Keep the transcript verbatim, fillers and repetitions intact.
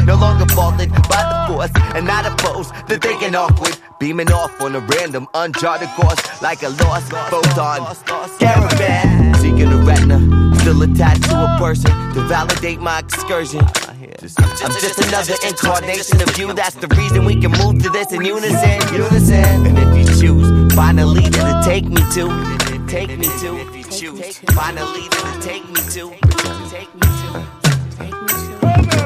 No longer falling by the force and not opposed to thinking awkward. Beaming off on a random uncharted course like a lost photon caravan. Seeking a retina, still attached to a person to validate my excursion. I'm just another incarnation of you. That's the reason we can move to this in unison. Unison. And if you choose, find a leader to take me to. Take me to. If you choose, find a leader to take me to. Take me to. Take me to.